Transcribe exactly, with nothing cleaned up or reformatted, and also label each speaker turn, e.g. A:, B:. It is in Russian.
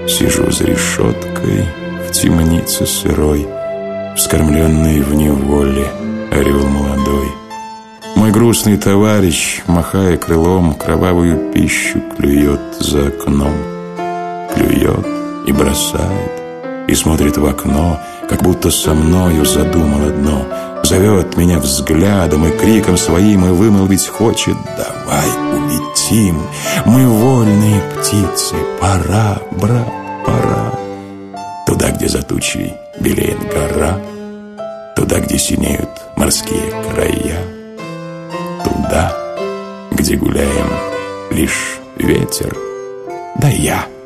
A: Сижу за решеткой в темнице сырой, вскормленный в неволе орел молодой. Мой грустный товарищ, махая крылом, кровавую пищу клюет за окном. Клюет и бросает, и смотрит в окно, как будто со мною задумал одно. Зовет меня взглядом и криком своим, и вымолвить хочет: давай улетим, мы вольные птицы, пора, брат, пора. Туда, где за тучей белеет гора, туда, где синеют морские края, туда, где гуляем лишь ветер да я.